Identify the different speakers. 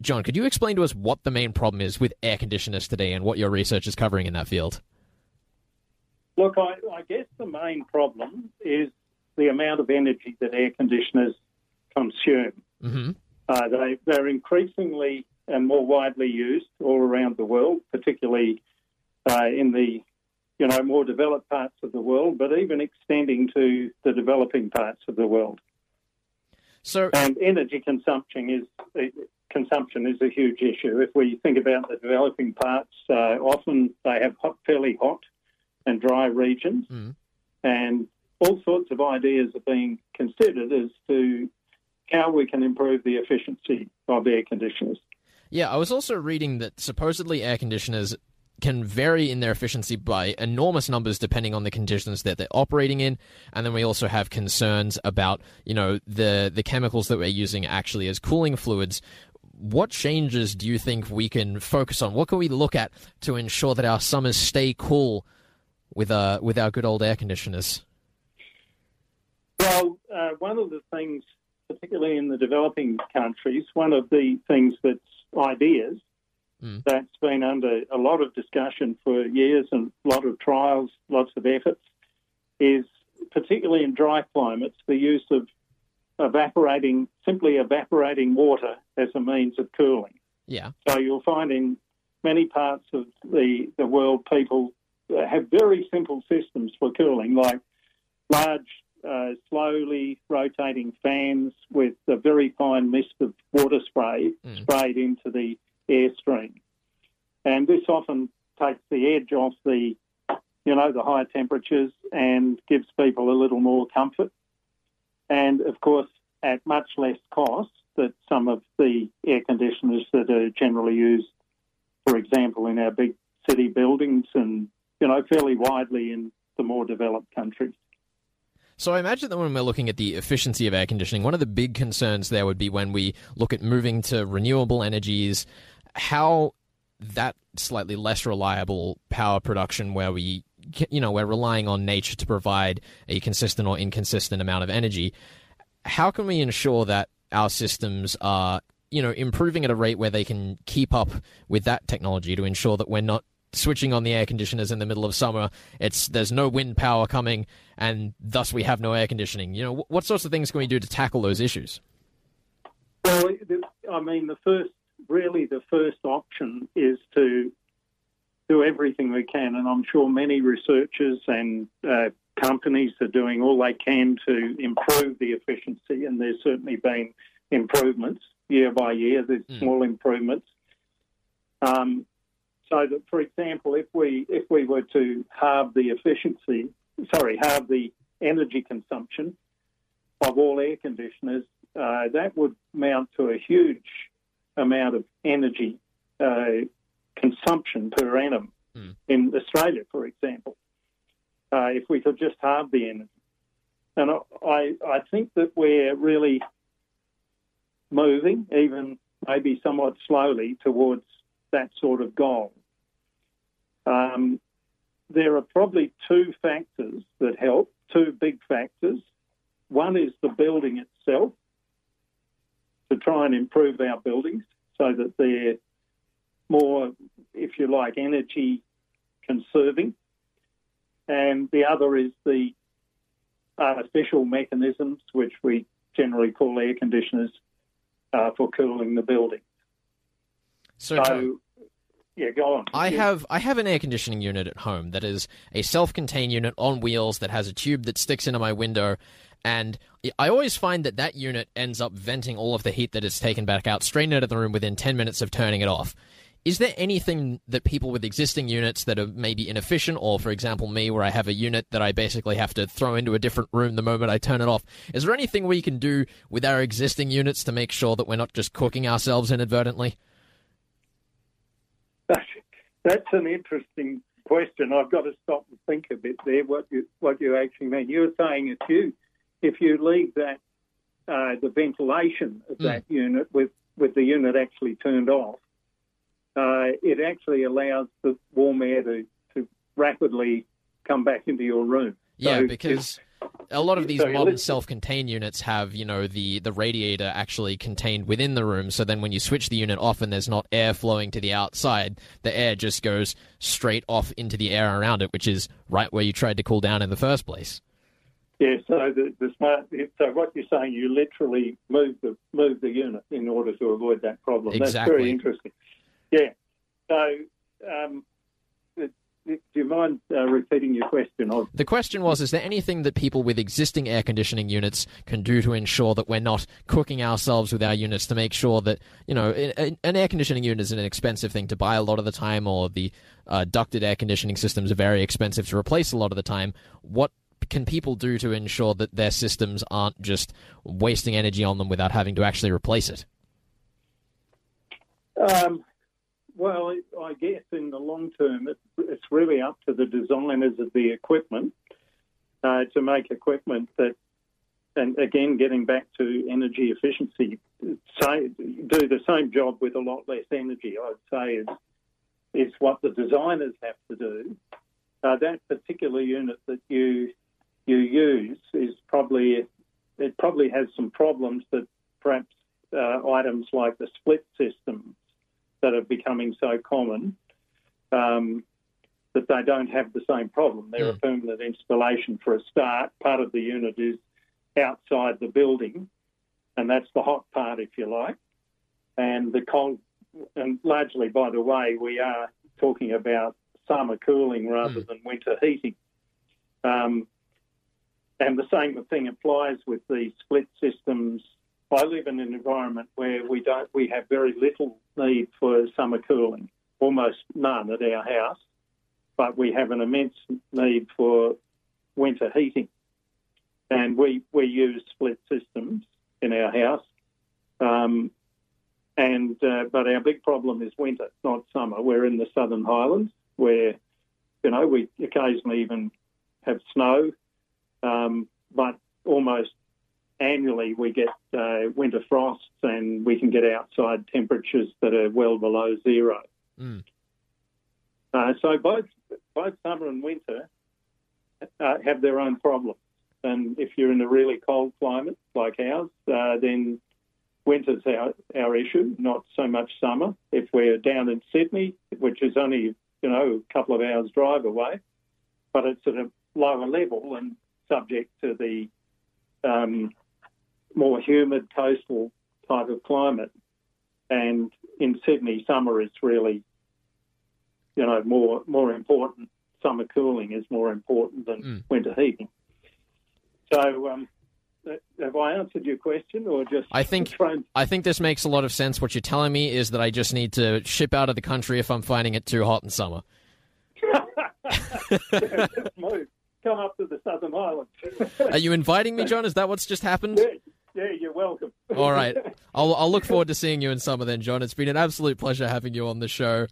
Speaker 1: John, could you explain to us what the main problem is with air conditioners today and what your research is covering in that field?
Speaker 2: Look, I guess the main problem is the amount of energy that air conditioners consume.
Speaker 1: Mm-hmm.
Speaker 2: They're increasingly and more widely used all around the world, particularly in the more developed parts of the world, but even extending to the developing parts of the world. And energy consumption is a huge issue. If we think about the developing parts, often they have fairly hot and dry regions, and all sorts of ideas are being considered as to how we can improve the efficiency of air conditioners.
Speaker 1: Yeah, I was also reading that supposedly air conditioners can vary in their efficiency by enormous numbers depending on the conditions that they're operating in. And then we also have concerns about, the chemicals that we're using actually as cooling fluids. What changes do you think we can focus on? What can we look at to ensure that our summers stay cool with our good old air conditioners?
Speaker 2: Well, one of the things, particularly in the developing countries, one of the things that's ideas that's been under a lot of discussion for years and a lot of trials, lots of efforts, is particularly in dry climates, the use of simply evaporating water as a means of cooling.
Speaker 1: Yeah.
Speaker 2: So you'll find in many parts of the world, people have very simple systems for cooling, like large, slowly rotating fans with a very fine mist of water sprayed into the airstream. And this often takes the edge off the high temperatures and gives people a little more comfort. And, of course, at much less cost than some of the air conditioners that are generally used, for example, in our big city buildings and, fairly widely in the more developed countries.
Speaker 1: So I imagine that when we're looking at the efficiency of air conditioning, one of the big concerns there would be when we look at moving to renewable energies, how that slightly less reliable power production where we're relying on nature to provide a consistent or inconsistent amount of energy, how can we ensure that our systems are, improving at a rate where they can keep up with that technology to ensure that we're not switching on the air conditioners in the middle of summer, there's no wind power coming, and thus we have no air conditioning? What sorts of things can we do to tackle those issues?
Speaker 2: Well, I mean, the first option is to do everything we can, and I'm sure many researchers and companies are doing all they can to improve the efficiency, and there's certainly been improvements year by year. There's small improvements. So that, for example, if we were to halve the energy consumption of all air conditioners, that would amount to a huge amount of energy consumption per annum in Australia, for example, if we could just halve the energy. And I think that we're really moving, even maybe somewhat slowly, towards that sort of goal. There are probably two factors that help, two big factors. One is the building itself, to try and improve our buildings so that they're more, if you like, energy conserving. And the other is the artificial mechanisms, which we generally call air conditioners, for cooling the building. So yeah, go on.
Speaker 1: I have an air conditioning unit at home that is a self-contained unit on wheels that has a tube that sticks into my window, and I always find that unit ends up venting all of the heat that is taken back out straight into the room within 10 minutes of turning it off. Is there anything that people with existing units that are maybe inefficient, or, for example, me, where I have a unit that I basically have to throw into a different room the moment I turn it off, is there anything we can do with our existing units to make sure that we're not just cooking ourselves inadvertently?
Speaker 2: That's an interesting question. I've got to stop and think a bit there, what you actually mean. You're saying if you leave that the ventilation of that unit with the unit actually turned off, it actually allows the warm air to rapidly come back into your room.
Speaker 1: Yeah,
Speaker 2: so
Speaker 1: because a lot of these
Speaker 2: So
Speaker 1: modern self-contained units have, you know, the radiator actually contained within the room, so then when you switch the unit off and there's not air flowing to the outside, the air just goes straight off into the air around it, which is right where you tried to cool down in the first place.
Speaker 2: Yeah, so so what you're saying, you literally move the unit in order to avoid that problem.
Speaker 1: Exactly.
Speaker 2: That's very interesting. Yeah. So, do you mind repeating your question?
Speaker 1: The question was, is there anything that people with existing air conditioning units can do to ensure that we're not cooking ourselves with our units, to make sure that, you know, an air conditioning unit is an expensive thing to buy a lot of the time, or the ducted air conditioning systems are very expensive to replace a lot of the time. What can people do to ensure that their systems aren't just wasting energy on them without having to actually replace it?
Speaker 2: Well, I guess in the long term, it's really up to the designers of the equipment to make equipment that, and again, getting back to energy efficiency, do the same job with a lot less energy, I'd say, is what the designers have to do. That particular unit that you use is probably has some problems that perhaps items like the split systems that are becoming so common, that they don't have the same problem. They're a permanent installation for a start. Part of the unit is outside the building, and that's the hot part, if you like. And the cold, and largely, by the way, we are talking about summer cooling rather than winter heating. And the same thing applies with the split systems. I live in an environment where we have very little need for summer cooling, almost none at our house, but we have an immense need for winter heating. And we use split systems in our house. But our big problem is winter, not summer. We're in the Southern Highlands where, you know, we occasionally even have snow, but almost annually we get winter frosts, and we can get outside temperatures that are well below zero. So both summer and winter have their own problems. And if you're in a really cold climate like ours, then winter's our issue, not so much summer. If we're down in Sydney, which is only, you know, a couple of hours drive away, but it's at a lower level and subject to the more humid coastal type of climate. And in Sydney, summer is really, you know, more important. Summer cooling is more important than winter heating. So, have I answered your question, or just?
Speaker 1: I think this makes a lot of sense. What you're telling me is that I just need to ship out of the country if I'm finding it too hot in summer.
Speaker 2: Just move. Come up to the Southern Highlands.
Speaker 1: Are you inviting me, John? Is that what's just happened?
Speaker 2: Yeah, you're welcome.
Speaker 1: All right. I'll look forward to seeing you in summer then, John. It's been an absolute pleasure having you on the show.